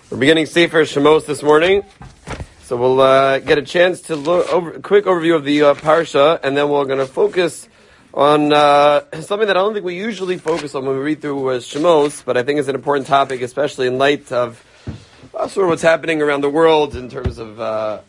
We're beginning Sefer Shemos this morning, so we'll get a chance to look a quick overview of the parsha, and then we're going to focus on something that I don't think we usually focus on when we read through Shemos, but I think it's an important topic, especially in light of sort of what's happening around the world in terms of the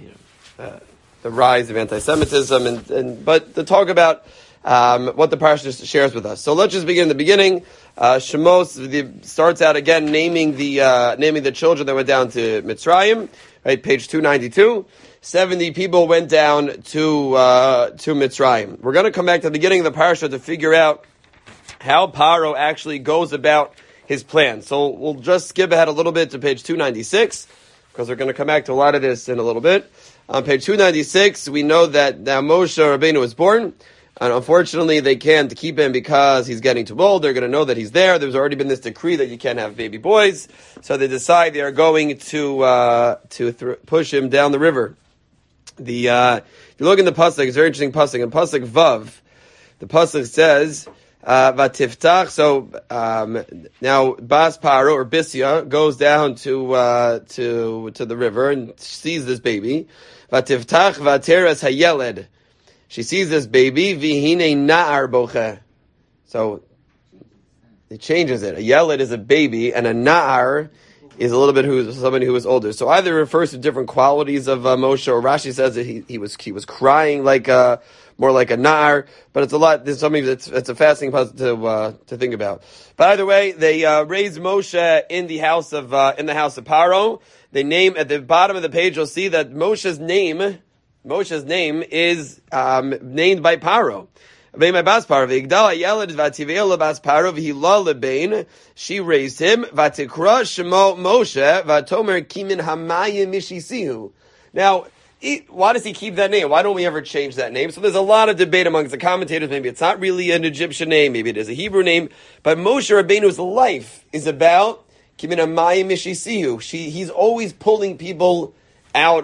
rise of anti-Semitism, but to talk about what the parsha shares with us. So let's just begin in the beginning. Shemos starts out again naming the children that went down to Mitzrayim, right? Page 292. 70 people went down to Mitzrayim. We're going to come back to the beginning of the parsha to figure out how Paro actually goes about his plan. So we'll just skip ahead a little bit to page 296 because we're going to come back to a lot of this in a little bit. On page 296, we know that now Moshe Rabbeinu was born. And unfortunately, they can't keep him because he's getting too old. They're going to know that he's there. There's already been this decree that you can't have baby boys. So they decide they are going to push him down the river. If you look in the pasuk, it's a very interesting pasuk. In pasuk Vav, the pasuk says, "Vatiftach." So now Bas Paro or Bisya goes down to the river and sees this baby. Vatiftach vateres hayeled. She sees this baby, vihine na'ar boche. So, it changes it. A yeled is a baby, and a na'ar is a little bit somebody who is older. So either it refers to different qualities of Moshe, or Rashi says that he was crying more like a na'ar, but it's a lot, there's something it's a fascinating puzzle to think about. But either way, they raise Moshe in the house of Paro. They name, at the bottom of the page, you'll see that Moshe's name is named by Paro. She raised him. Now, why does he keep that name? Why don't we ever change that name? So there's a lot of debate amongst the commentators. Maybe it's not really an Egyptian name. Maybe it is a Hebrew name. But Moshe Rabbeinu's life is about Kimin Hamayim Mishisihu. He's always pulling people out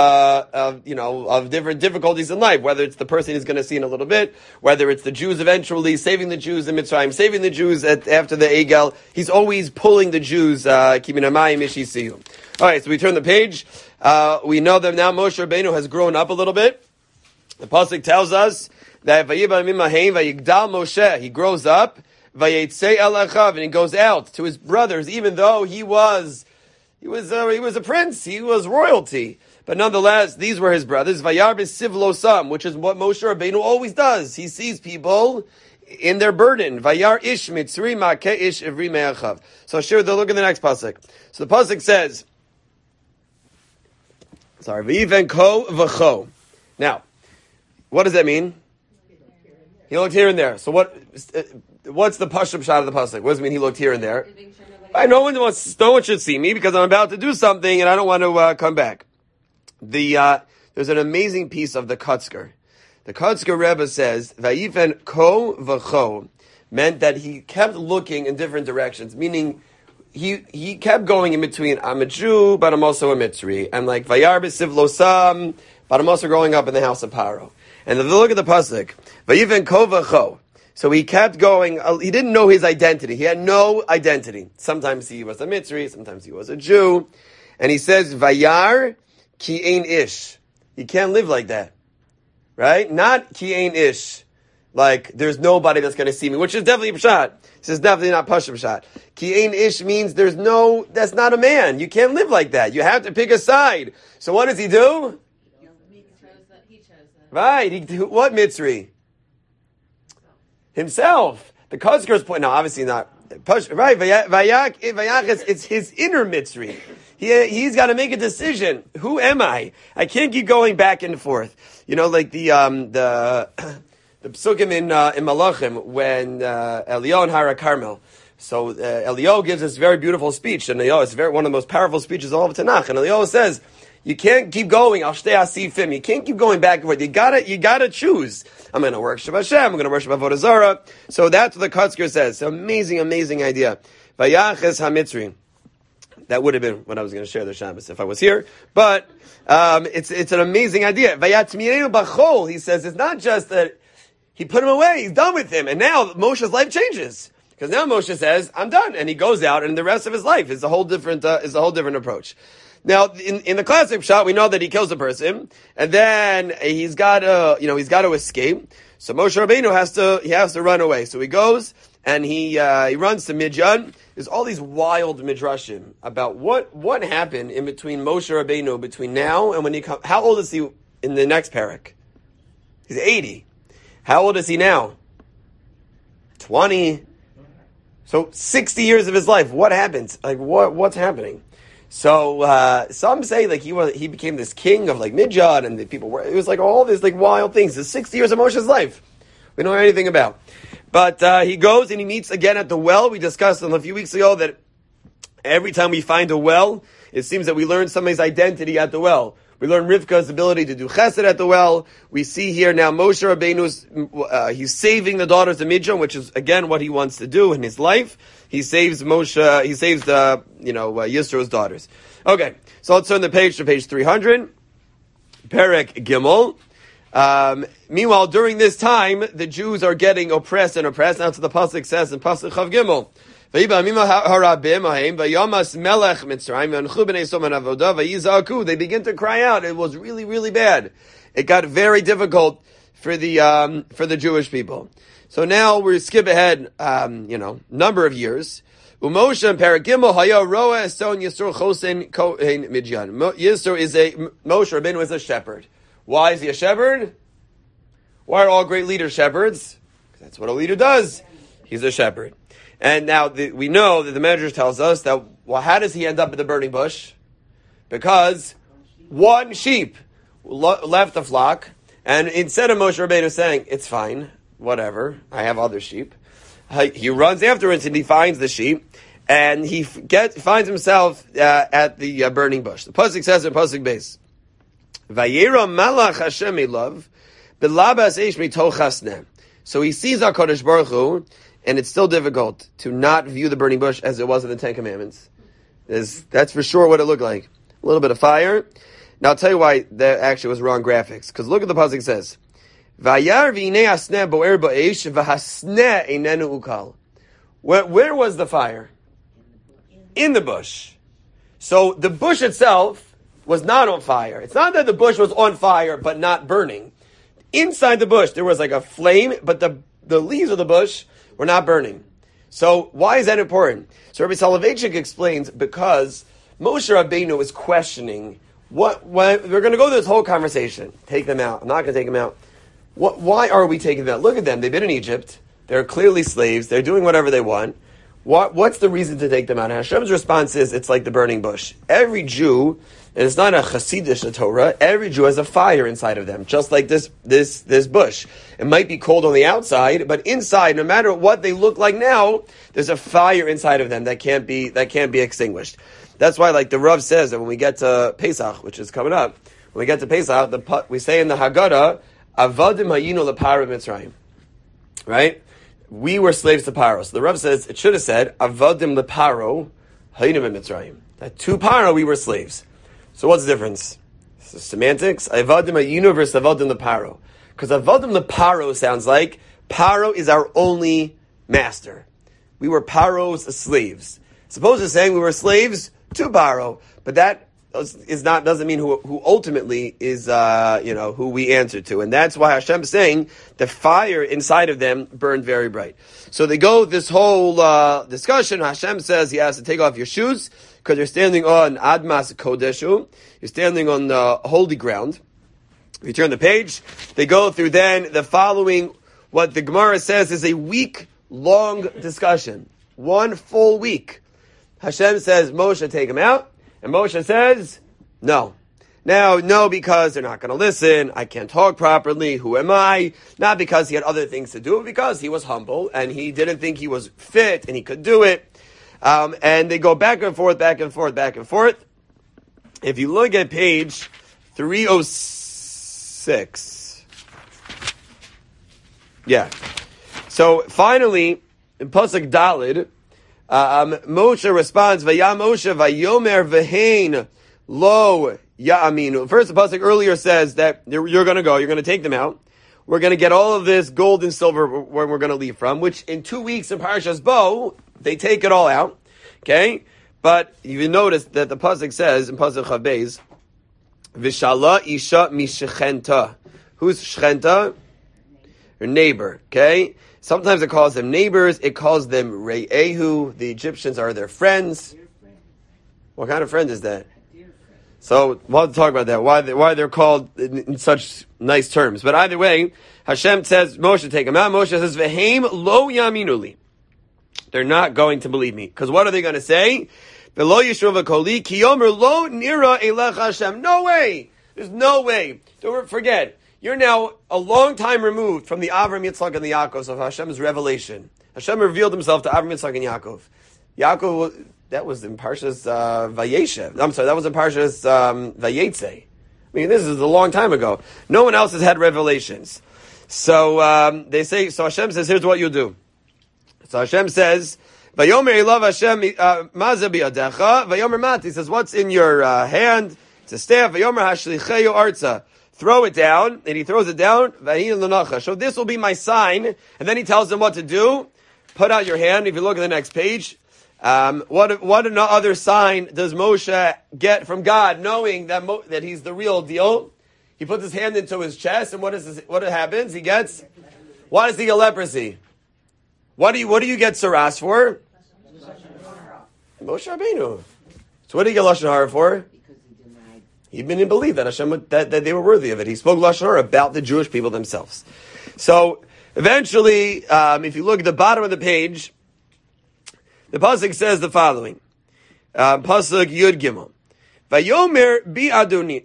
of different difficulties in life, whether it's the person he's going to see in a little bit, whether it's the Jews eventually, saving the Jews in Mitzrayim, saving the Jews after the Egel. He's always pulling the Jews, Kimin Hamayim Mishisihu. Alright, so we turn the page. We know that now Moshe Rabbeinu has grown up a little bit. The pasuk tells us that Vayigdal Moshe, he grows up, Vayetzei el achav, and he goes out to his brothers, even though he was a prince. He was royalty. But nonetheless, these were his brothers. Vayar b'sivlosam, which is what Moshe Rabbeinu always does. He sees people in their burden. Vayar ish mitzri ma'ke ish ivri me'achav. So sure, they'll look at the next pasuk. So the pasuk says, v'yiven ko v'cho. Now, what does that mean? He looked here and there. So what's the pashut shot of the pasuk? What does it mean he looked here and there? No one should see me because I'm about to do something and I don't want to come back. There's an amazing piece of the Kotzker. The Kotzker Rebbe says, Vayifen ko v'cho, meant that he kept looking in different directions, meaning he kept going in between, I'm a Jew, but I'm also a Mitzri, and like Vayar b'sivlosam, but I'm also growing up in the house of Paro. And if you look at the pasuk, Vayifen ko v'cho, so he kept going. He didn't know his identity. He had no identity. Sometimes he was a Mitzri, sometimes he was a Jew. And he says, Vayar ki ein ish. You can't live like that. Right? Not ki ein ish. Like, there's nobody that's going to see me, which is definitely a pshat. This is definitely not pashut pshat. Ki ein ish means that's not a man. You can't live like that. You have to pick a side. So what does he do? He chose that. Right. What Mitzri? Himself. The Kozker's point, no, obviously not. Right, Vayak, it's his inner Mitzri. He's got to make a decision. Who am I? I can't keep going back and forth. You know, like the psukim in Malachim, when Eliyahu and Hara Carmel. So, Eliyahu gives this very beautiful speech, and it's one of the most powerful speeches of all of Tanakh, and Eliyahu says, you can't keep going. Al shtei asifim. You can't keep going back and forth. You gotta choose. I'm going to worship Hashem. I'm going to worship Avodah Zarah. So that's what the Kotzker says. Amazing, amazing idea. Vayaches hamitzri. That would have been what I was going to share the Shabbos if I was here. But it's an amazing idea. Vayatmirenu bachol. He says it's not just that he put him away. He's done with him, and now Moshe's life changes. Because now Moshe says, I'm done. And he goes out, and the rest of his life is a whole different approach. Now, in the classic shot, we know that he kills a person, and then he's got to escape. So Moshe Rabbeinu has to run away. So he goes, and he runs to Midyan. There's all these wild midrashim about what happened in between Moshe Rabbeinu, between now and when he comes. How old is he in the next parak? He's 80. How old is he now? 20. So 60 years of his life. What happens? Like what's happening? So some say like he became this king of like Midyan, and the people were. It was like all these like wild things. The 60 years of Moshe's life. We don't know anything about. But he goes and he meets again at the well. We discussed a few weeks ago that every time we find a well, it seems that we learn somebody's identity at the well. We learn Rivka's ability to do chesed at the well. We see here now Moshe Rabbeinu's, he's saving the daughters of Midyan, which is again what he wants to do in his life. He saves Yisro's daughters. Okay, so let's turn the page to page 300. Perek Gimel. Meanwhile, during this time, the Jews are getting oppressed. Now to the pasuk says in pasuk Chav Gimel. They begin to cry out. It was really, really bad. It got very difficult for the Jewish people. So now we skip ahead, number of years. Moshe Rabbeinu is a shepherd. Why is he a shepherd? Why are all great leaders shepherds? That's what a leader does. He's a shepherd. And now we know that the Medrash tells us that, well, how does he end up in the burning bush? Because one sheep left the flock, and instead of Moshe Rabbeinu saying, it's fine, whatever, I have other sheep, he runs afterwards and he finds the sheep, and he finds himself at the burning bush. The pasuk says in pasuk base, Vayera malach Hashem elav, belabas eish mitoch hasneh. So he sees HaKadosh Baruch Hu, and it's still difficult to not view the burning bush as it was in the Ten Commandments. That's for sure what it looked like. A little bit of fire. Now I'll tell you why that actually was wrong graphics. Because look at the pasuk says, Vayar v'inei hasneh bo'er ba'esh v'hasneh einenu ukal. Where was the fire? In the bush. So the bush itself was not on fire. It's not that the bush was on fire but not burning. Inside the bush there was like a flame, but the leaves of the bush were not burning. So why is that important? So Rabbi Soloveitchik explains because Moshe Rabbeinu is questioning we're going to go through this whole conversation. Take them out. I'm not going to take them out. Why are we taking them out? Look at them. They've been in Egypt. They're clearly slaves. They're doing whatever they want. What's the reason to take them out? And Hashem's response is, it's like the burning bush. Every Jew, and it's not a Hasidish Torah, every Jew has a fire inside of them, just like this bush. It might be cold on the outside, but inside, no matter what they look like now, there's a fire inside of them that can't be extinguished. That's why, like the Rav says, that when we get to Pesach, which is coming up, when we get to Pesach, we say in the Haggadah, Avadim hayinu leparo Mitzrayim. Right? We were slaves to Paro. So the Rav says, it should have said, Avadim leparo hayinu Mitzrayim. That to Paro we were slaves. So what's the difference? So semantics. Avadim hayinu versus Avadim leparo. Because Avadim leparo sounds like Paro is our only master. We were Paro's slaves. Suppose it's saying we were slaves to Paro, but that doesn't mean who ultimately is who we answer to, and that's why Hashem is saying the fire inside of them burned very bright. So they go this whole discussion. Hashem says he has to take off your shoes because you're standing on Admas Kodeshu. You're standing on holy ground. If you turn the page, they go through then the following. What the Gemara says is a week-long discussion, 1 full week. Hashem says Moshe, take him out. And Moshe says, no. Now, no, because they're not going to listen. I can't talk properly. Who am I? Not because he had other things to do, but because he was humble and he didn't think he was fit and he could do it. And they go back and forth, back and forth, back and forth. If you look at page 306. Yeah. So finally, in Pasuk Dalid, Moshe responds, Vayam Moshe Vayomer Vehain Lo Ya'aminu. First, the pasuk earlier says that you're going to go, you're going to take them out. we're going to get all of this gold and silver where we're going to leave from, which in 2 weeks in Parashas Bo, they take it all out. Okay? But you notice that the pasuk says in pasuk Chav Beis, Vishala isha mishechenta. Who's shechenta? Your neighbor. Okay? Sometimes it calls them neighbors. It calls them re'ehu. The Egyptians are their friends. What kind of friend is that? So we'll have to talk about that. Why they're called in such nice terms. But either way, Hashem says, Moshe, take them out. Moshe says, Veheim lo yaminuli. They're not going to believe me. Because what are they going to say? V'lo yishuv koli ki yomer lo nira elech Hashem. No way. There's no way. Don't forget. You're now a long time removed from the Avram, Yitzchak, and the Yaakov of Hashem's revelation. Hashem revealed himself to Avram, Yitzchak, and Yaakov. Yaakov, that was in Parshas Vayeshev. I'm sorry, that was in Parshas Vayetze. I mean, this is a long time ago. No one else has had revelations. So they say. So Hashem says, "Here's what you do." So Hashem says, "Vayomer elav Hashem maza biyadecha." Vayomer mat. He says, "What's in your hand?" It's a staff. Vayomer hashlicheyu arza. Throw it down, and he throws it down. Vahin l'nacha. So this will be my sign. And then he tells them what to do. Put out your hand. If you look at the next page. What other sign does Moshe get from God, knowing that he's the real deal? He puts his hand into his chest, and what happens? He gets, why does he get leprosy? What do you get saras for? Moshe Rabbeinu. So what did he get lashon hara for? He didn't believe that Hashem that they were worthy of it. He spoke lashon hara about the Jewish people themselves. So eventually, if you look at the bottom of the page. The pasuk says the following. Pasuk Yud Gimel. Vayomer bi Adonai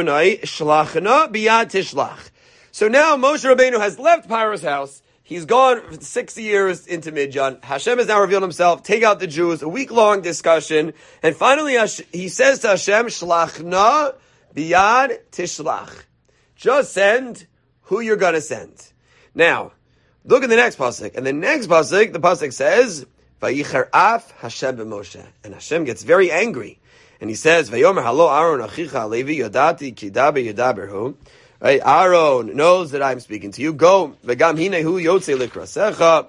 shlachna biyad tishlach. So now Moshe Rabbeinu has left Paro's house. He's gone 6 years into Midian. Hashem has now revealed himself. Take out the Jews. A week-long discussion. And finally he says to Hashem, shlachna biyad tishlach. Just send who you're going to send. Now, look at the next pasuk. And the next pasuk, the pasuk says, Vayicher af Hashem b'Moshe. And Hashem gets very angry. And he says, Vayomer halo Aaron achicha Levi yodati kidabe yodaberhu. Right? Aaron knows that I'm speaking to you. Go. V'gam hinehu yotze likrasecha.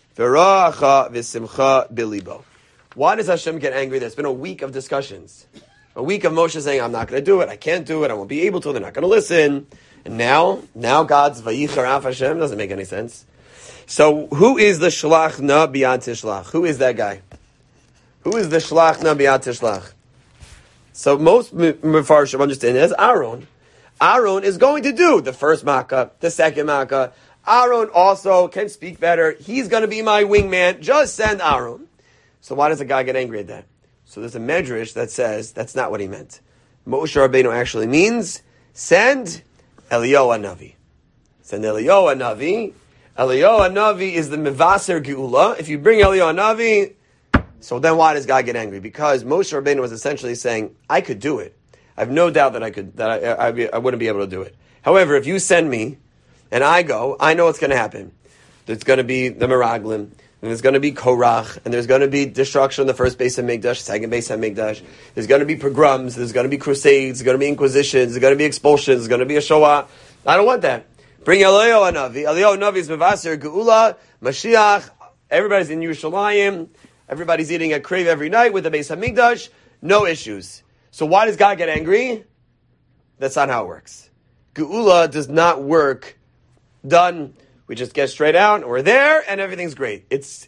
V'racha v'simcha bilibo. Why does Hashem get angry? There's been a week of discussions. A week of Moshe saying, I'm not going to do it. I can't do it. I won't be able to. They're not going to listen. And now God's Vayicher af Hashem doesn't make any sense. So, who is the Shlach Na B'yad Tishlach? Who is that guy? Who is the Shlach Na B'yad Tishlach? So, most Mefarshim understand it as Aaron. Aaron is going to do the first Makkah, the second Makkah. Aaron also can speak better. He's going to be my wingman. Just send Aaron. So, why does the guy get angry at that? So, there's a Medrash that says that's not what he meant. Moshe Rabbeinu actually means send Eliyahu Hanavi. Send Eliyahu Hanavi. Eliyahu Hanavi is the Mevaser Geula. If you bring Eliyahu Hanavi, so then why does God get angry? Because Moshe Rabbeinu was essentially saying, I could do it. I have no doubt that I wouldn't be able to do it. However, if you send me, and I go, I know what's going to happen. There's going to be the Meraglim, and there's going to be Korach, and there's going to be destruction on the first base of Mikdash, second base of Mikdash. There's going to be pogroms, there's going to be crusades, there's going to be inquisitions, there's going to be expulsions, there's going to be a Shoah. I don't want that. Bring Eliyahu Hanavi. Eliyahu Hanavi is Mevaser Geula, Mashiach. Everybody's in Yerushalayim. Everybody's eating at Crave every night with the Beis Hamikdash. No issues. So why does God get angry? That's not how it works. Geula does not work. Done. We just get straight out. We're there, and everything's great. It's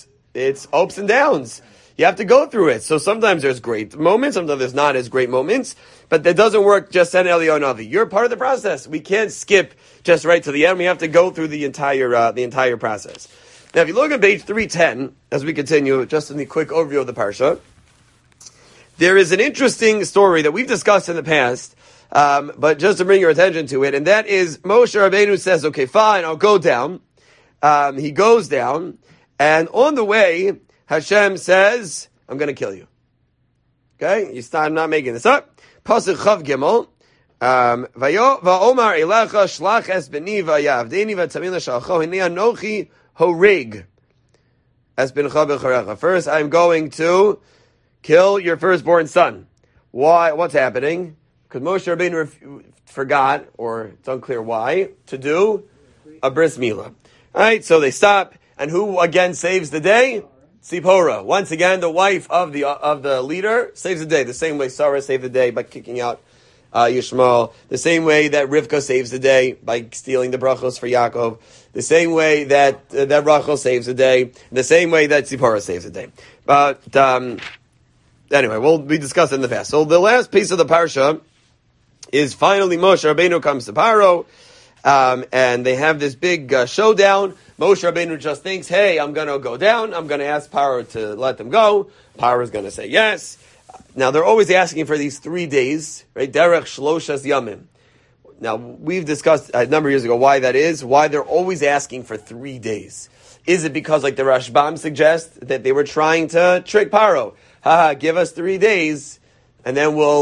ups and downs. You have to go through it. So sometimes there's great moments, sometimes there's not as great moments. But that doesn't work just send Eliyahu Hanavi. You're part of the process. We can't skip just right to the end. We have to go through the entire process. Now, if you look at page 310, as we continue, just in the quick overview of the parsha, there is an interesting story that we've discussed in the past, but just to bring your attention to it, and that is Moshe Rabbeinu says, okay, fine, I'll go down. He goes down, and on the way, Hashem says, I'm going to kill you. Okay? I'm not making this up. Pasuk Chav Gimel. Va'omar elecha shlach es b'ni v'yavdeni v'tamil shalcho hini anochi horig es b'ncha b'charecha. First, I'm going to kill your firstborn son. Why? What's happening? Because Moshe Rabbeinu forgot, or it's unclear why, to do a bris milah. All right, so they stop, and who again saves the day? Tzipora. Once again, the wife of the leader saves the day. The same way Sarah saved the day by kicking out Yishmael. The same way that Rivka saves the day by stealing the brachos for Yaakov. The same way that Rachel saves the day. The same way that Tzipora saves the day. But anyway, we'll be discussing the fast. So the last piece of the parsha is finally Moshe Rabbeinu comes to Paro, and they have this big showdown. Moshe Rabbeinu just thinks, hey, I'm going to go down. I'm going to ask Paro to let them go. Paro is going to say yes. Now, they're always asking for these 3 days, right? Derech Shloshas Yamim. Now, we've discussed a number of years ago why that is, why they're always asking for 3 days. Is it because, like the Rashbam suggests, that they were trying to trick Paro? Give us 3 days, and then we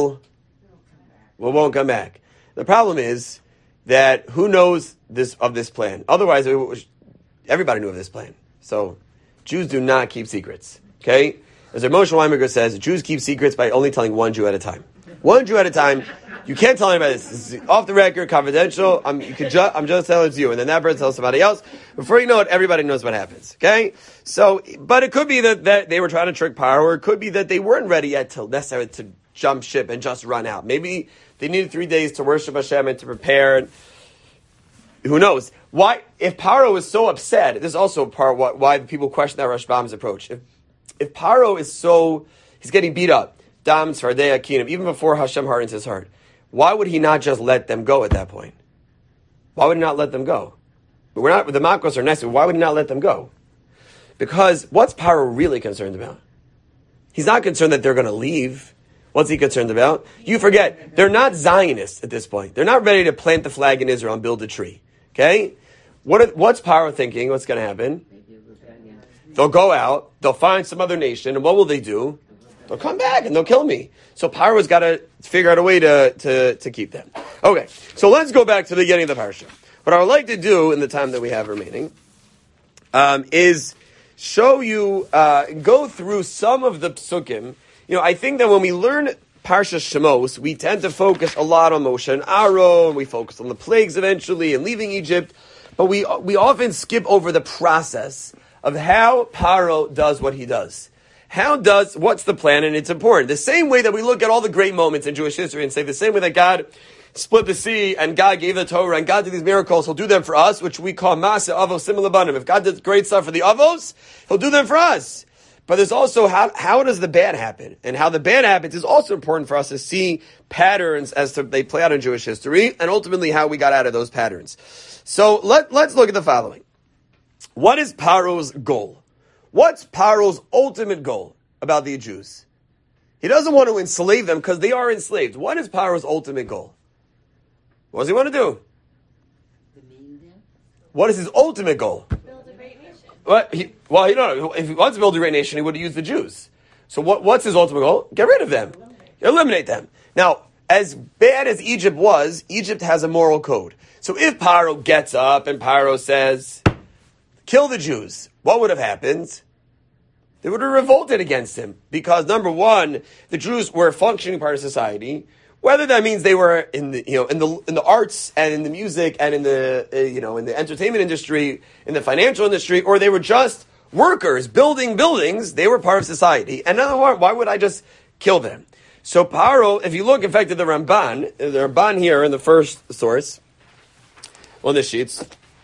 won't come back. The problem is that who knows of this plan? Otherwise, everybody knew of this plan. So, Jews do not keep secrets. Okay? As Moshe Weinberger says, Jews keep secrets by only telling one Jew at a time. One Jew at a time. You can't tell anybody this. This is off the record, confidential. I'm just telling it to you. And then that person tells somebody else. Before you know it, everybody knows what happens. Okay? So, but it could be that they were trying to trick Paro, or it could be that they weren't ready yet necessarily to jump ship and just run out. Maybe they needed 3 days to worship Hashem and to prepare. Who knows? Why, if Paro is so upset, this is also part why people question that Rashbam's approach. If Paro is he's getting beat up, Dam, Tzfardei, Akinim, even before Hashem hardens his heart, why would he not just let them go at that point? Why would he not let them go? But the Makros are nice, but why would he not let them go? Because what's Paro really concerned about? He's not concerned that they're going to leave. What's he concerned about? You forget, they're not Zionists at this point. They're not ready to plant the flag in Israel and build a tree. Okay? What's Paro thinking? What's going to happen? They'll go out, they'll find some other nation, and what will they do? They'll come back and they'll kill me. So Paro's got to figure out a way to keep them. Okay, so let's go back to the beginning of the parsha. What I would like to do in the time that we have remaining is show you, go through some of the psukim. You know, I think that when we learn Parsha Shemos, we tend to focus a lot on Moshe and Aaron, we focus on the plagues eventually and leaving Egypt, but we often skip over the process of how Paro does what he does. What's the plan? And it's important. The same way that we look at all the great moments in Jewish history and say the same way that God split the sea and God gave the Torah and God did these miracles, he'll do them for us, which we call Masa Avos Simul Abanim. If God did great stuff for the Avos, he'll do them for us. But there's also how does the bad happen? And how the bad happens is also important for us to see patterns as they play out in Jewish history and ultimately how we got out of those patterns. So let's look at the following. What is Paro's goal? What's Paro's ultimate goal about the Jews? He doesn't want to enslave them because they are enslaved. What is Paro's ultimate goal? What does he want to do? What is his ultimate goal? Build a great nation. If he wants to build a great nation, he would use the Jews. So what's his ultimate goal? Get rid of them. Eliminate them. Now, as bad as Egypt was, Egypt has a moral code. So if Paro gets up and Paro says, kill the Jews, what would have happened? They would have revolted against him because, number one, the Jews were a functioning part of society. Whether that means they were in the arts and in the music and in the in the entertainment industry, in the financial industry, or they were just workers building buildings, they were part of society. And another one, why would I just kill them? So Paro, if you look, in fact, at the Ramban here in the first source on the sheets,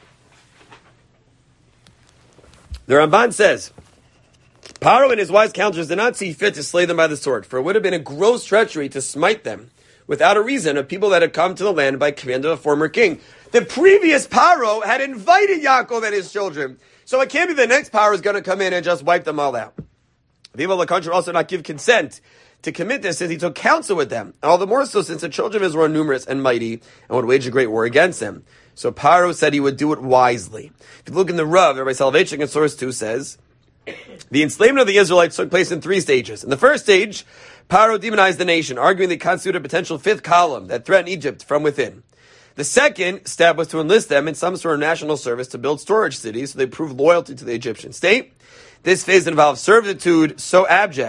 the Ramban says, Paro and his wise counselors did not see fit to slay them by the sword, for it would have been a gross treachery to smite them without a reason of people that had come to the land by command of a former king. The previous Paro had invited Yaakov and his children, so it can't be the next Paro is going to come in and just wipe them all out. The people of the country also not give consent to commit this, since he took counsel with them, and all the more so since the children of Israel were numerous and mighty and would wage a great war against them. So Paro said he would do it wisely. If you look in the Rav, Rabbi Soloveitchik in source 2 says, the enslavement of the Israelites took place in 3 stages. In the first stage, Paro demonized the nation, arguing they constituted a potential 5th column that threatened Egypt from within. The second step was to enlist them in some sort of national service to build storage cities so they proved loyalty to the Egyptian state. This phase involved servitude so abject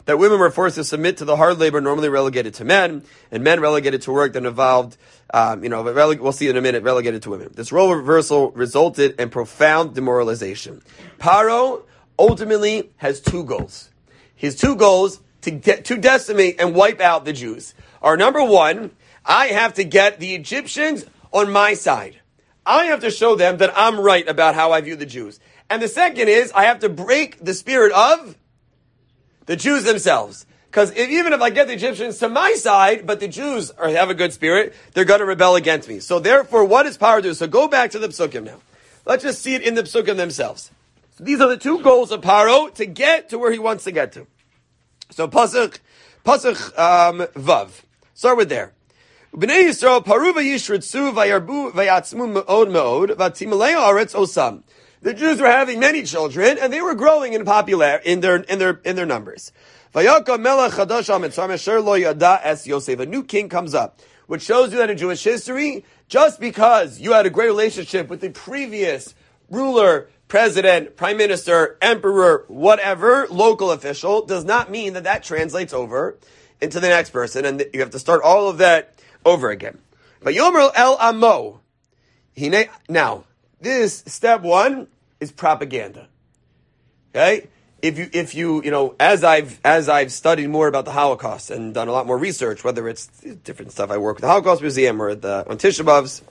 that women were forced to submit to the hard labor normally relegated to men, and men relegated to work that involved, we'll see in a minute, relegated to women. This role reversal resulted in profound demoralization. Paro ultimately has two goals. His two goals to decimate and wipe out the Jews are, number one, I have to get the Egyptians on my side. I have to show them that I'm right about how I view the Jews. And the second is, I have to break the spirit of the Jews themselves. Because even if I get the Egyptians to my side, but the Jews have a good spirit, they're going to rebel against me. So therefore, what does Paro do? So go back to the Psukim now. Let's just see it in the Psukim themselves. So these are the two goals of Paro to get to where he wants to get to. So Pasuk Vav. Start with there. Bnei Yisrael paru vayishritzu vayarbu vayatzmu me'od me'od vatimalei haaretz osam. The Jews were having many children, and they were growing in in their numbers. Vayakam melech chadash ha'mitzrayim asher lo yada es Yosef. A new king comes up, which shows you that in Jewish history, just because you had a great relationship with the previous ruler, president, prime minister, emperor, whatever, local official, does not mean that translates over into the next person, and you have to start all of that over again. Vayomer el amo. Now, this step one is propaganda. Okay? If you as I've studied more about the Holocaust and done a lot more research, whether it's different stuff, I work with the Holocaust Museum or on Tisha B'Av's,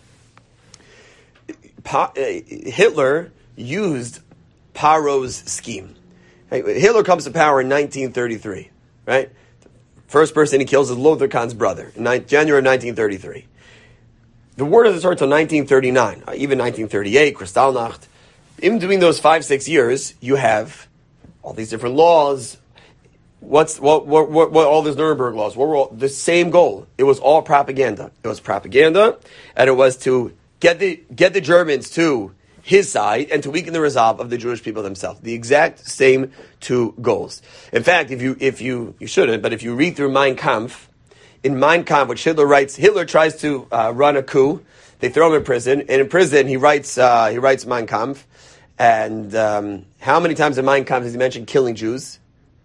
Hitler used Paro's scheme. Right? Hitler comes to power in 1933, right? First person he kills is Lothar Kahn's brother in January 1933. The war doesn't start until 1939, even 1938, Kristallnacht. In between those 5-6 years, you have all these different laws. What all these Nuremberg laws? What were all the same goal? It was all propaganda. It was propaganda, and it was to get the Germans to his side and to weaken the resolve of the Jewish people themselves. The exact same two goals. In fact, if you shouldn't, but if you read through Mein Kampf, in Mein Kampf, which Hitler writes, Hitler tries to run a coup. They throw him in prison, and in prison he writes Mein Kampf. And how many times in Mein Kampf does he mention killing Jews?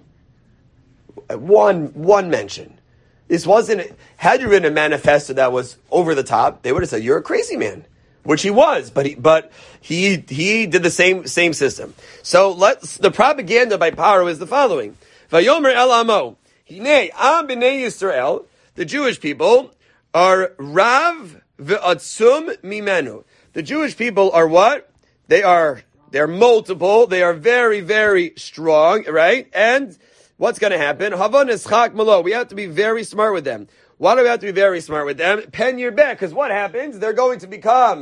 One mention. This wasn't. Had you written a manifesto that was over the top, they would have said you're a crazy man, which he was. But he did the same system. So the propaganda by Paro is the following: Vayomer el amo, hinei am bnei Yisrael. The Jewish people are Rav ve'atzum mimenu. The Jewish people are what? They're multiple. They are very, very strong, right? And what's going to happen? Hava neschak malo. We have to be very smart with them. Why do we have to be very smart with them? Pen your bet, because what happens? They're going to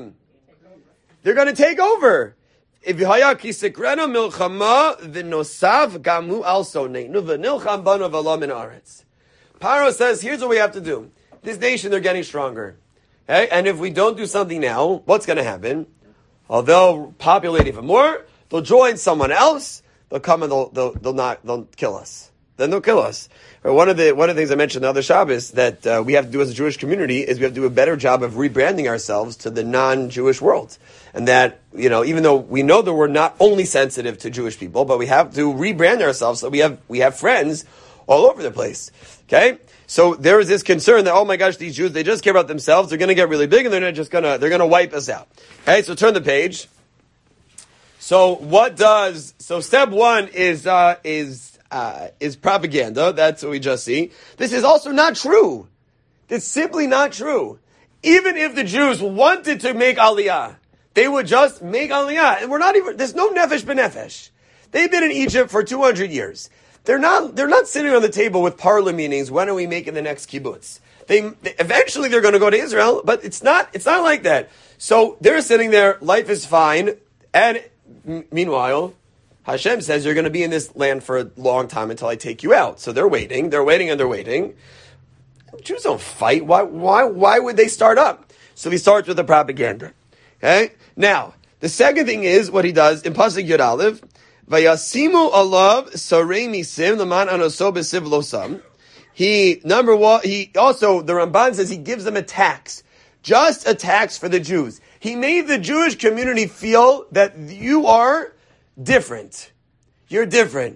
take over. If hayaki sikrena milchama v'nosav gamu also neinu v'nilcham banu v'lo min aretz. Paro says, here's what we have to do. This nation, they're getting stronger. Okay? And if we don't do something now, what's going to happen? Well, they'll populate even more. They'll join someone else. They'll come and they'll kill us. Then they'll kill us. One of the things I mentioned the other Shabbos that we have to do as a Jewish community is we have to do a better job of rebranding ourselves to the non-Jewish world. And that, even though we know that we're not only sensitive to Jewish people, but we have to rebrand ourselves so we have friends all over the place. Okay? So there is this concern that, oh my gosh, these Jews, they just care about themselves, they're gonna get really big and they're gonna wipe us out. Okay, so turn the page. So step one is propaganda. That's what we just see. This is also not true. It's simply not true. Even if the Jews wanted to make Aliyah, they would just make Aliyah. And there's no nefesh b'nefesh. They've been in Egypt for 200 years. They're not sitting on the table with parlor meetings. When are we making the next kibbutz? Eventually they're going to go to Israel, but it's not like that. So they're sitting there. Life is fine, and meanwhile, Hashem says you're going to be in this land for a long time until I take you out. So they're waiting, and they're waiting. Jews don't fight. Why would they start up? So he starts with the propaganda. Okay. Now the second thing is what he does in Pasuk Yud Aleph. Vayasimu alav sarei misim leman anoso b'siv losam. The Ramban says he gives them a tax, just a tax for the Jews. He made the Jewish community feel that you are different. You're different.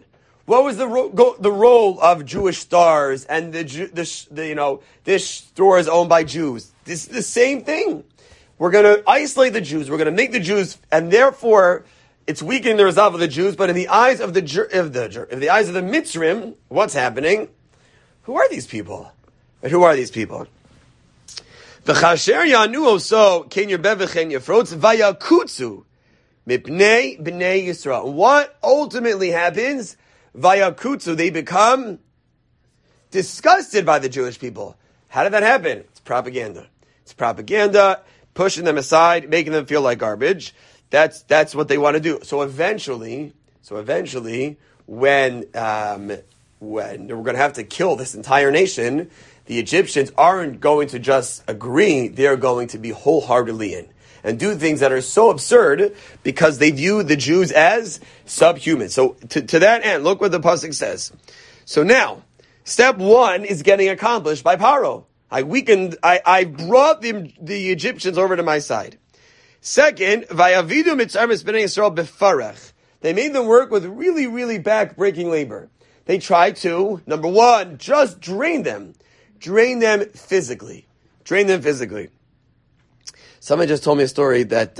What was the role of Jewish stars and this store is owned by Jews? This is the same thing. We're going to isolate the Jews. We're going to make the Jews, and therefore it's weakening the resolve of the Jews. But in the eyes of the Mitzrim, what's happening? Who are these people? And who are these people? V'chasher yanu so ken yerbevechen yefrotz vayakutsu mipnei bnei Yisrael. What ultimately happens? Vayakutsu, they become disgusted by the Jewish people. How did that happen? It's propaganda. It's propaganda, pushing them aside, making them feel like garbage. That's what they want to do. So eventually, when we're going to have to kill this entire nation, the Egyptians aren't going to just agree, they're going to be wholeheartedly in and do things that are so absurd because they view the Jews as subhuman. So to that end, look what the pasuk says. So now, step one is getting accomplished by Paro. I brought the Egyptians over to my side. Second, Vayavidu Mitzrayim es bnei Yisrael befarach. They made them work with really, really back-breaking labor. They tried to, number one, just drain them physically. Someone just told me a story that,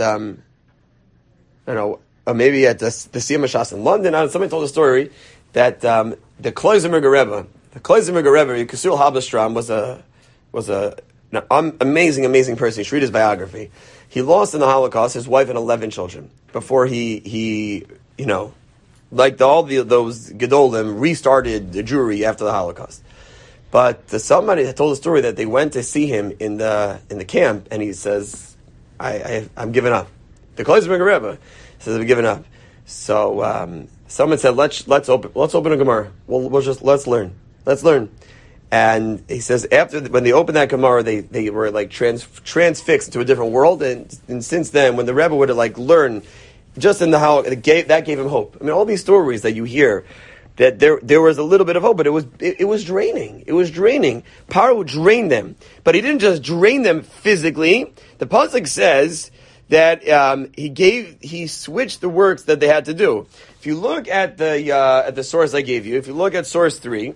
maybe at the Siyam Shas in London, somebody told a story that the Kloisenberger Rebbe, Yekusul Halberstram, was an amazing person. You should read his biography. He lost in the Holocaust his wife and 11 children before he like those Gedolim, restarted the Jewry after the Holocaust. But somebody had told a story that they went to see him in the camp, and he says, I'm giving up. The Kloisenberger Rebbe says, I'm giving up. So someone said, let's open a Gemara. Let's learn. And he says, when they opened that Gemara, they were like transfixed into a different world. And since then, when the Rebbe would have learned just in the how that gave him hope. I mean, all these stories that you hear, that there was a little bit of hope, but it was draining. It was draining. Paro drained them, but he didn't just drain them physically. The pasuk says that he switched the works that they had to do. If you look at the source I gave you, if you look at source 3,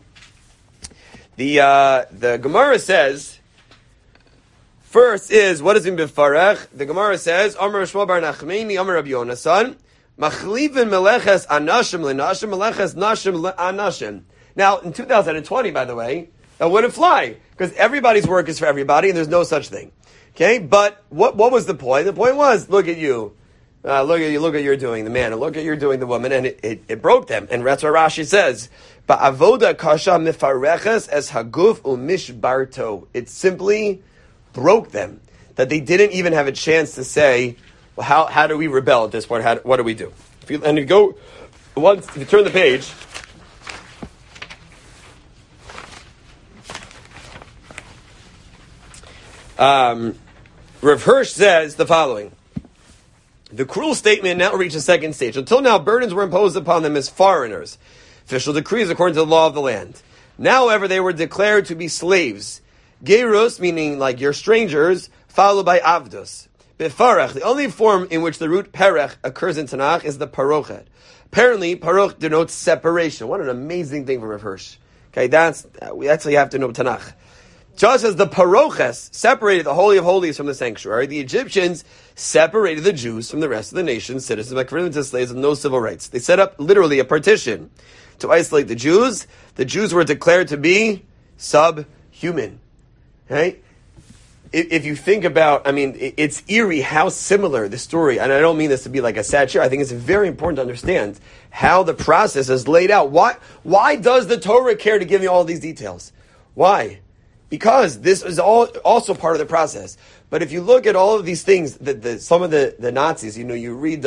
the Gemara says. First is, what does it mean befarech? The Gemara says, Amar Shmuel bar Nachmani, Amar Rabbi Yonasan, Machlivin meleches anashim lenashim, meleches nashim anashim. Now, in 2020, by the way, that wouldn't fly, because everybody's work is for everybody, and there's no such thing. Okay? But, what was the point? The point was, look at you. Look at you're doing the man, and look at you're doing the woman, and it broke them. And that's what Rashi says. Ba'avoda kasha mifareches es haguf umishbarto. It simply broke them, that they didn't even have a chance to say, well, how do we rebel at this point? What do we do? If you turn the page, Rav Hirsch says the following: the cruel statement now reached a second stage. Until now, burdens were imposed upon them as foreigners, official decrees according to the law of the land. Now, however, they were declared to be slaves. Gerus, meaning like you're strangers, followed by avdus. Befarech, the only form in which the root perech occurs in Tanakh is the parochet. Apparently, paroch denotes separation. What an amazing thing for Rav Hirsch. Okay, we actually have to know Tanakh. Just as the paroches separated the Holy of Holies from the sanctuary, the Egyptians separated the Jews from the rest of the nation, citizens, by converting them to slaves with no civil rights. They set up literally a partition to isolate the Jews. The Jews were declared to be subhuman. Okay? If you think about, it's eerie how similar the story, and I don't mean this to be like a satire, I think it's very important to understand how the process is laid out. Why does the Torah care to give me all these details? Why? Because this is also part of the process. But if you look at all of these things, some of the Nazis, you read,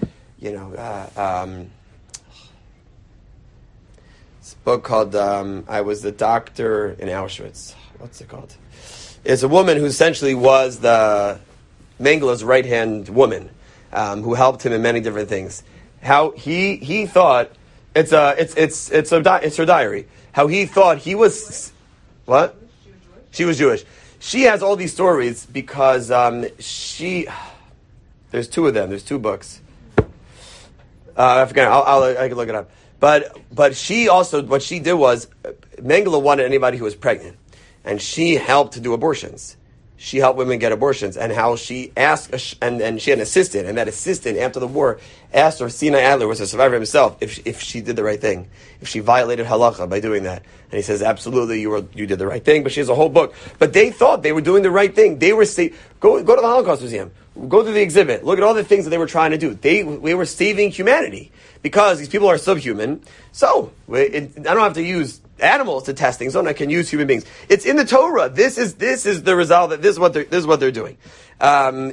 this book called, I Was the Doctor in Auschwitz. What's it called? It's a woman who essentially was the Mengele's right-hand woman, who helped him in many different things. How he thought, it's her diary. How he thought he was, what? She was Jewish. She has all these stories because there's two of them. There's two books. I forget. I can look it up. But she also, what she did was, Mengele wanted anybody who was pregnant, and she helped to do abortions. She helped women get abortions, and how she asked, and she had an assistant, and that assistant, after the war, asked her, Sinai Adler was a survivor himself, if she did the right thing, if she violated halacha by doing that. And he says, absolutely, you did the right thing, but she has a whole book. But they thought they were doing the right thing. They were go to the Holocaust Museum, go to the exhibit, look at all the things that they were trying to do. They were saving humanity, because these people are subhuman. So, I don't have to use animals to test things. I can use human beings. It's in the Torah. This is the result. That this is what they're doing. Now,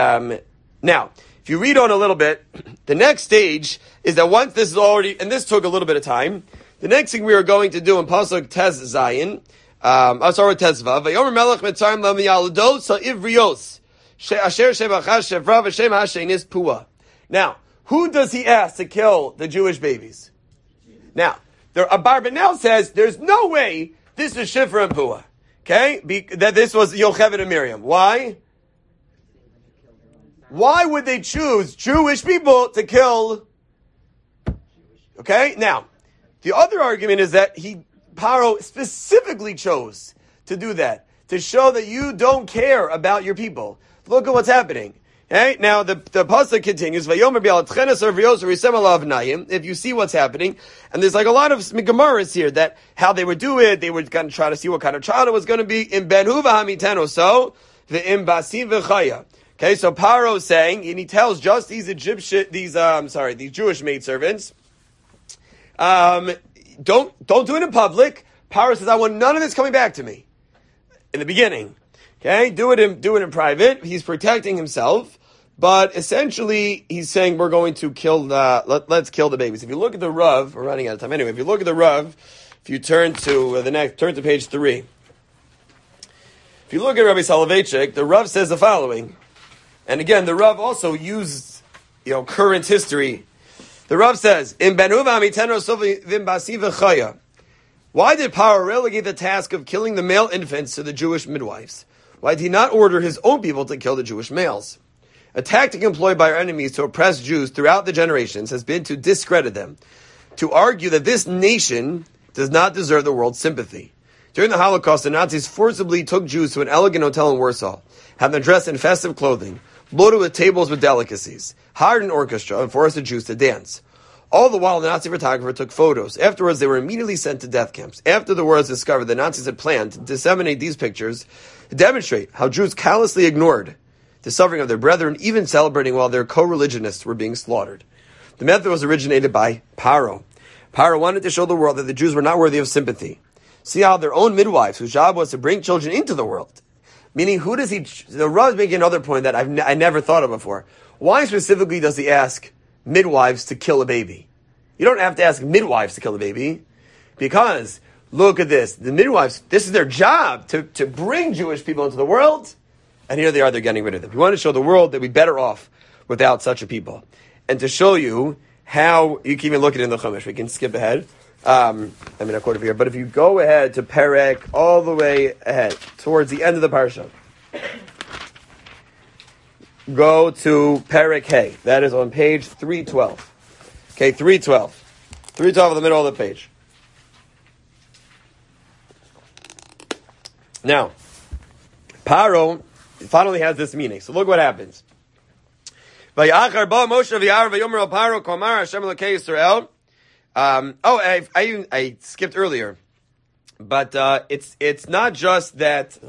if you read on a little bit, the next stage is that once this is already, and this took a little bit of time. The next thing we are going to do in Pasuk Tez Zayin, Tez Vav, Vayomer Melech Mitzrayim Lam Yaldo Sa'ivrios Asher Shebachash Shevra V'Shem Hashem is Pua. Now, who does he ask to kill the Jewish babies? Now, Abarbanel says there's no way this is Shifra and Pua. Okay? That this was Yocheved and Miriam. Why? Why would they choose Jewish people to kill? Okay? Now, the other argument is that Paro specifically chose to do that, to show that you don't care about your people. Look at what's happening. Okay? Now, the pasuk continues, if you see what's happening, and there's like a lot of Gemaras here, that how they would do it, they were going to try to see what kind of child it was going to be, in benhu v'hamiteno so, v'im basim v'chaya. Okay, so Paro is saying, and he tells just these these Jewish maidservants, don't do it in public. Paro says, I want none of this coming back to me. In the beginning. Okay, do it in private. He's protecting himself, but essentially he's saying we're going to kill let's kill the babies. If you look at the Rav, we're running out of time anyway. If you look at the Rav, if you turn to turn to page 3. If you look at Rabbi Soloveitchik, the Rav says the following, and again the Rav also used current history. The Rav says, "In Benuva miteno sofi v'mbasi v'chaya." Why did Paro relegate the task of killing the male infants to the Jewish midwives? Why did he not order his own people to kill the Jewish males? A tactic employed by our enemies to oppress Jews throughout the generations has been to discredit them, to argue that this nation does not deserve the world's sympathy. During the Holocaust, the Nazis forcibly took Jews to an elegant hotel in Warsaw, had them dressed in festive clothing, loaded with tables with delicacies, hired an orchestra, and forced the Jews to dance. All the while, the Nazi photographer took photos. Afterwards, they were immediately sent to death camps. After the war was discovered, the Nazis had planned to disseminate these pictures to demonstrate how Jews callously ignored the suffering of their brethren, even celebrating while their co-religionists were being slaughtered. The method was originated by Paro. Paro wanted to show the world that the Jews were not worthy of sympathy. See how their own midwives, whose job was to bring children into the world. Meaning, who does he... The Rav is making another point that I never thought of before. Why specifically does he ask midwives to kill a baby? You don't have to ask midwives to kill a baby, because look at this. The midwives, this is their job, to bring Jewish people into the world, and here they are, they're getting rid of them. We want to show the world that we're better off without such a people. And to show you how, you can even look at it in the Chumash, we can skip ahead. I quote it here, but if you go ahead to Perek, all the way ahead, towards the end of the parsha, go to Perek Hey. That is on page 312. Okay, 312. 312 in the middle of the page. Now, Paro finally has this meaning. So look what happens. I skipped earlier. But it's not just that...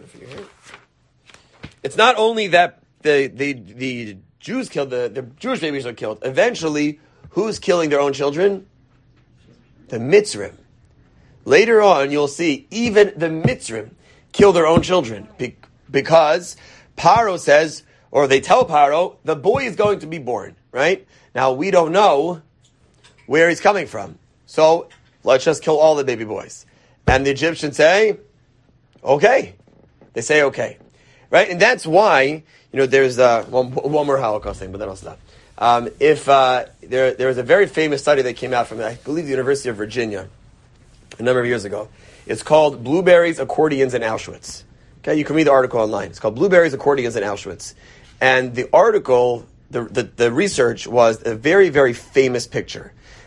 It's not only that the Jews killed, the Jewish babies are killed. Eventually, who's killing their own children? The Mitzrim. Later on, you'll see even the Mitzrim kill their own children because Paro says, or they tell Paro, the boy is going to be born, right? Now, we don't know where he's coming from. So, let's just kill all the baby boys. And the Egyptians say, okay. They say, okay. Right? And that's why, there's one more Holocaust thing, but then I'll stop. There was a very famous study that came out from, I believe, the University of Virginia a number of years ago. It's called Blueberries, Accordions, and Auschwitz. Okay, you can read the article online. It's called Blueberries, Accordions, and Auschwitz. And the article, the research was a very, very famous picture.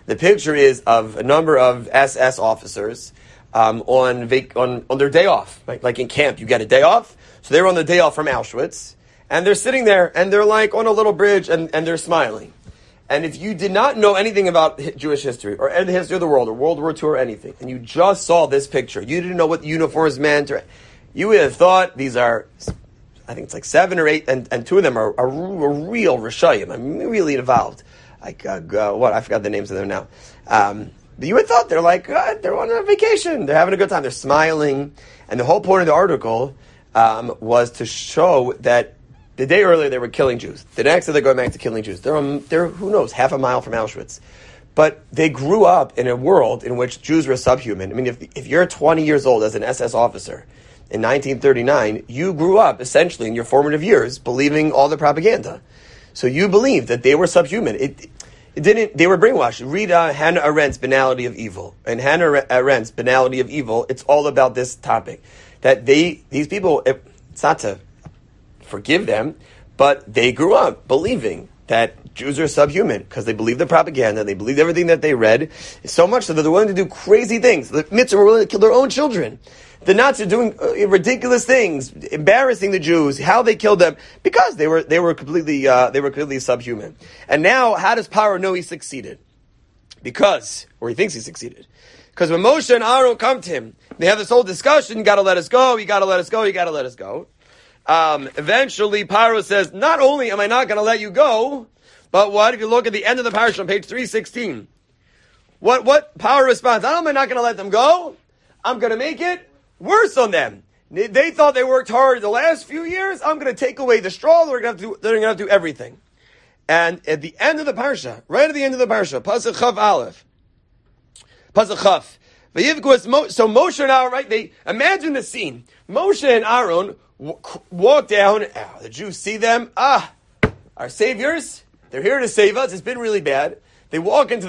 The picture is of a number of SS officers on their day off, like in camp. You get a day off, so they were on the day off from Auschwitz, and they're sitting there, and they're like on a little bridge, and they're smiling. And if you did not know anything about Jewish history, or the history of the world, or World War II, or anything, and you just saw this picture, you didn't know what uniforms meant, or you would have thought these are, I think it's like 7 or 8, and 2 of them are real Rishayim. I'm really involved. Like, I forgot the names of them now. But you would have thought they're like, they're on a vacation. They're having a good time. They're smiling. And the whole point of the article was to show that the day earlier they were killing Jews. The next day they're going back to killing Jews. They're who knows, half a mile from Auschwitz. But they grew up in a world in which Jews were subhuman. I mean, if you're 20 years old as an SS officer in 1939, you grew up essentially in your formative years believing all the propaganda. So you believed that they were subhuman. They were brainwashed. Read Hannah Arendt's Banality of Evil. And Hannah Arendt's Banality of Evil, it's all about this topic. That these people, it's not to forgive them, but they grew up believing that Jews are subhuman because they believed the propaganda, they believed everything that they read, so much so that they're willing to do crazy things. The Mitzvah were willing to kill their own children. The Nazis are doing ridiculous things, embarrassing the Jews, how they killed them, because they were completely subhuman. And now, how does Paro know he succeeded? Or he thinks he succeeded. Because when Moshe and Aaron come to him, they have this whole discussion, you gotta let us go, you gotta let us go, you gotta let us go. Eventually, Paro says, not only am I not gonna let you go, but what? If you look at the end of the parasha on page 316, what Paro responds, not only am I not gonna let them go, I'm gonna make it worse on them. They thought they worked hard the last few years. I'm going to take away the straw. They're going to have to do everything. And at the end of the parsha, right at the end of the parsha, Pasuk Chav Aleph, Pasuk Chav. So Moshe and Aaron, right? They imagine the scene. Moshe and Aaron walk down. The Jews see them. Our saviors. They're here to save us. It's been really bad. They walk into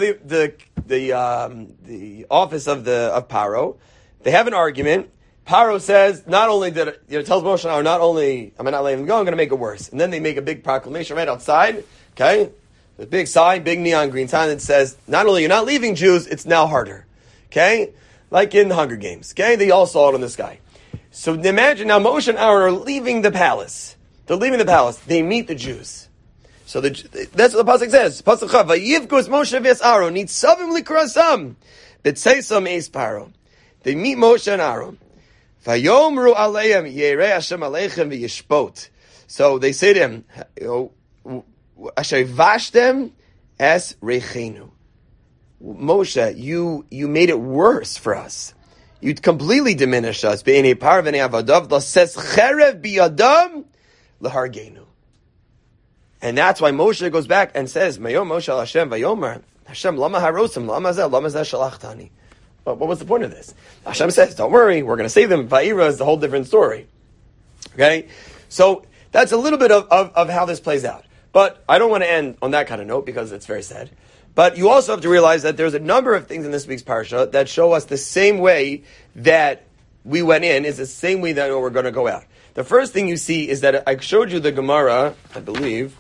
the office of Paro. They have an argument. Paro says, tells Moshe and Aaron, not only am I not letting them go, I'm going to make it worse. And then they make a big proclamation right outside. Okay? The big sign, big neon green sign that says, not only you're not leaving Jews, it's now harder. Okay? Like in the Hunger Games. Okay? They all saw it on the sky. So imagine now Moshe and Aaron are leaving the palace. They're leaving the palace. They meet the Jews. So that's what the pasuk says. Pasuk Chav, Vayivkos Moshe v'es Aaron, nitzavim likrasam, b'tseisam eis Paro. They meet Moshe and Aaron. Vayomru aleim yerei Hashem aleichem v'yishpot. So they say to him, Asher vashtem es reichenu. Moshe, you made it worse for us. You completely diminished us. Be'enei par v'nei avadav l'ses cherev biyadam l'hargenu. And that's why Moshe goes back and says, Mayom Moshe al Hashem vayomar Hashem lama harosim lama zeh shalachtani. But what was the point of this? Hashem says, don't worry, we're going to save them. Va'ira is a whole different story. Okay? So that's a little bit of how this plays out. But I don't want to end on that kind of note because it's very sad. But you also have to realize that there's a number of things in this week's parsha that show us the same way that we went in is the same way that we're going to go out. The first thing you see is that I showed you the Gemara, I believe,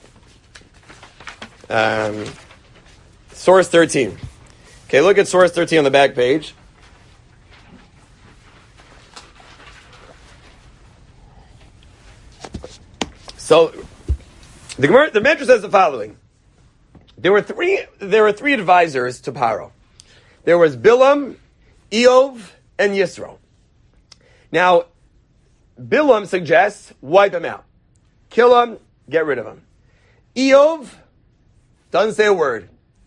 source 13. Okay, look at source 13 on the back page. So, the Medrash says the following. There were three advisors to Paro. There was Bilam, Eov, and Yisro. Now, Bilam suggests, wipe him out. Kill him, get rid of him. Eov doesn't say a word.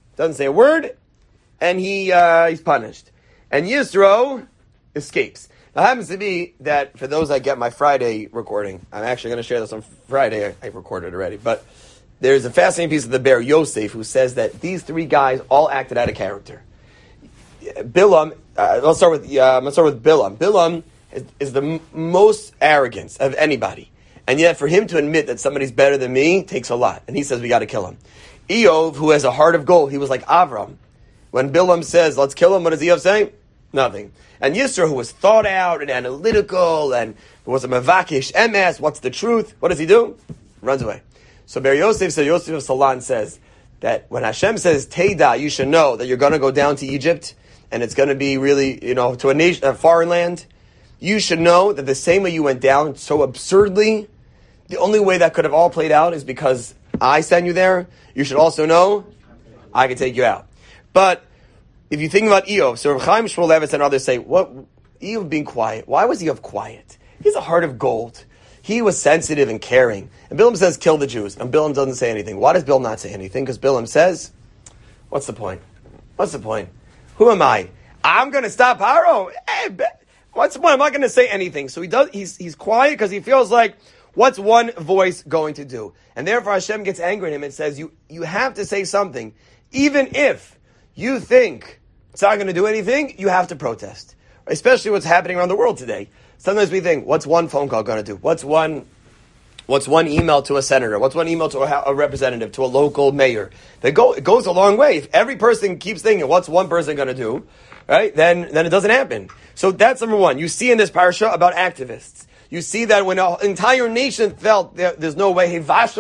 And he's punished. And Yisro escapes. Now, it happens to be that for those that get my Friday recording, I'm actually going to share this on Friday. I recorded already. But there's a fascinating piece of the Bear Yosef who says that these three guys all acted out of character. Bilam, let's start with Bilam. Bilam is the most arrogance of anybody. And yet for him to admit that somebody's better than me takes a lot. And he says we got to kill him. Eov, who has a heart of gold, he was like Avram. When Bilam says, let's kill him, what does Eov say? Nothing. And Yisro, who was thought out and analytical and was a mavakish emes, what's the truth? What does he do? Runs away. So Ber Yosef, Yosef of Salan says, that when Hashem says Teda, you should know that you're going to go down to Egypt, and it's going to be really, to a nation, a foreign land. You should know that the same way you went down so absurdly, the only way that could have all played out is because I sent you there. You should also know I can take you out. But if you think about Eov, so Rav Chaim Shmulevitz and others say, what Eov being quiet? Why was Eov quiet? He has a heart of gold. He was sensitive and caring. And Bilam says, kill the Jews. And Bilam doesn't say anything. Why does Bilam not say anything? Because Bilam says, what's the point? What's the point? Who am I? I'm going to stop Paro. Hey, what's the point? I'm not going to say anything. So he's quiet because he feels like, what's one voice going to do? And therefore Hashem gets angry at him and says, you have to say something. Even if you think it's not going to do anything, you have to protest. Especially what's happening around the world today. Sometimes we think, what's one phone call going to do? What's one email to a senator? What's one email to a representative, to a local mayor? It goes a long way. If every person keeps thinking, what's one person going to do? Right? Then it doesn't happen. So that's number one. You see in this parasha about activists. You see that when an entire nation felt there's no way,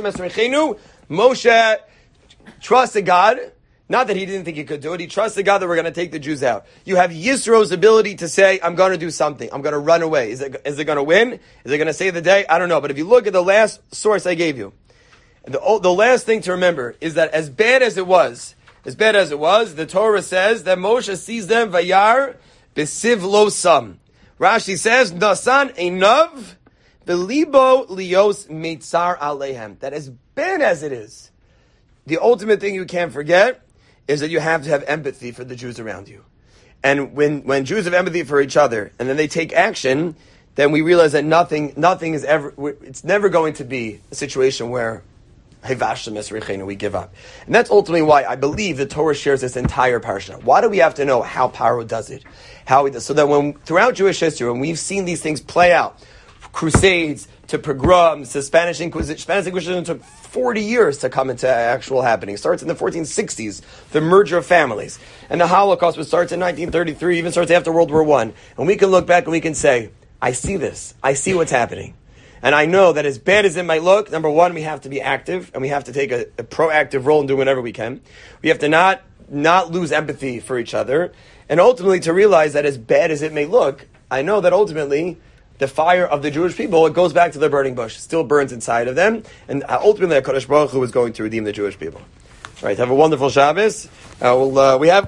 Moshe trusted God. Not that he didn't think he could do it. He trusted God that we're going to take the Jews out. You have Yisro's ability to say, I'm going to do something. I'm going to run away. Is it going to win? Is it going to save the day? I don't know. But if you look at the last source I gave you, the last thing to remember is that as bad as it was, the Torah says that Moshe sees them, Vayar, Besiv lo sam. Rashi says, Nasan einav, Belibo lios mitzar alehem. That as bad as it is, the ultimate thing you can't forget is that you have to have empathy for the Jews around you. And when Jews have empathy for each other, and then they take action, then we realize that nothing is ever, it's never going to be a situation where we give up. And that's ultimately why I believe the Torah shares this entire parsha. Why do we have to know how Paro does it? So that throughout Jewish history, when we've seen these things play out, crusades, to pogroms, to Spanish Inquisition took 40 years to come into actual happening. It starts in the 1460s, the merger of families. And the Holocaust, which starts in 1933, even starts after World War I. And we can look back and we can say, I see this. I see what's happening. And I know that as bad as it might look, number one, we have to be active, and we have to take a proactive role in doing whatever we can. We have to not lose empathy for each other, and ultimately to realize that as bad as it may look, I know that ultimately the fire of the Jewish people, it goes back to the burning bush. It still burns inside of them. And ultimately, HaKadosh Baruch Hu is going to redeem the Jewish people. All right, have a wonderful Shabbos. We have